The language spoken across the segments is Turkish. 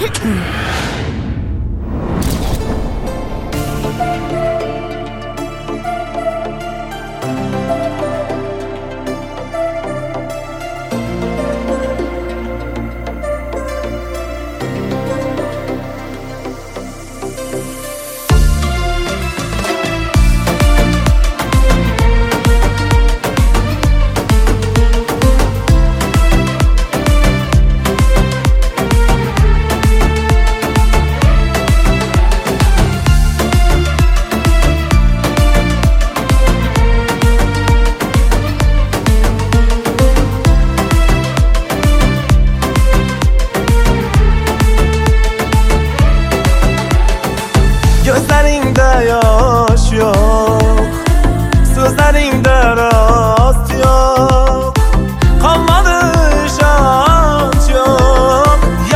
Gözlerinde yaş yok, sözlerinde rast yok, kalmadı şans yok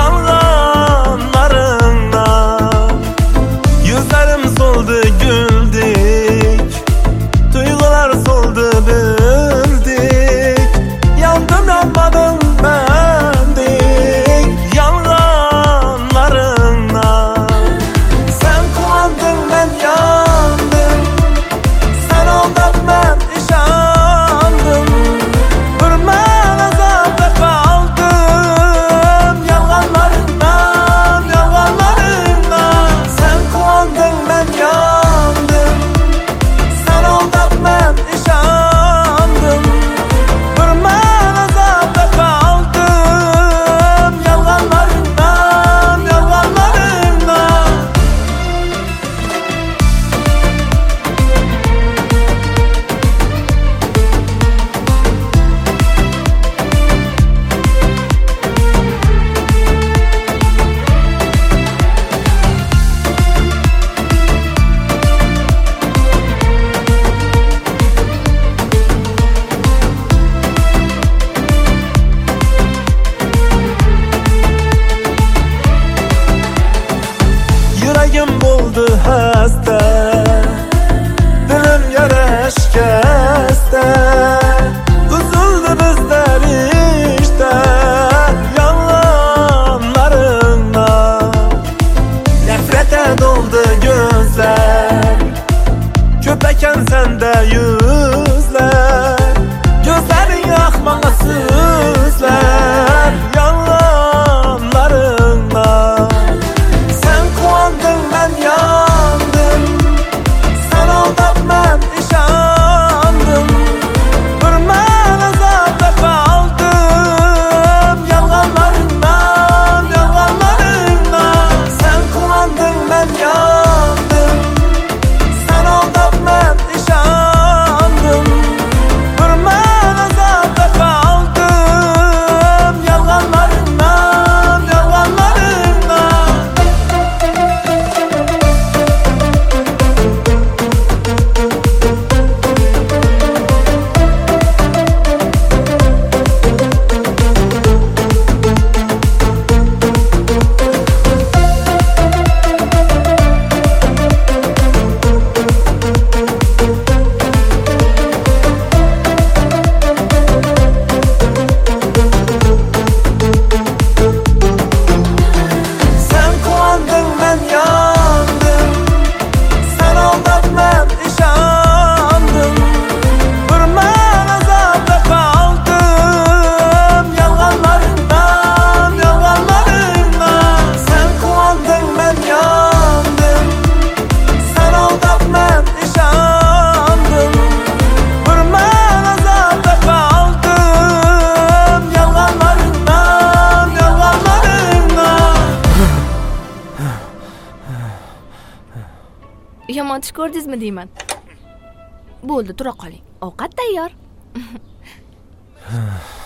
yalanlarından. Yüzlerim soldu güldük, duygular soldu bildik, yandım yanmadım bendik yalanlarından. Sen kullandın ben yandım, sen aldın ben işandım, hürmen azapta kaldım yalanlarından, yalanlarından. Sen kullandın ben yandım, sen aldın ben işandım, hürmen azapta kaldım yalanlarından, yalanlarından. Yüreğim buldu hasta, dilim yara şikasta, üzüldü bizler işte yalanlarına. Nefrete doldu gözler, köpeken sende yüzler, gözlerin akmana sözler yalanlarına. Sen kullandın ben yandım, sen aldın ben işandım, hürmen azapta kaldım yalanlarından, yalanlarından. Sen kullandın ben yandım, sen aldın ben işandım, hürmen azapta kaldım yalanlarından, yalanlarından. Sen kullandın ben yandım, sen aldın ben işandım, hürmen azapta kaldım yalanlarından, yalanlarından. Sen kullandın ben yandım, sen aldın ben işandım, hürmen azapta kaldım yalanlarından, yalanlarından. Yomon tush ko'rdingizmi deyman. Bo'ldi, tura qoling. Ovqat tayyor.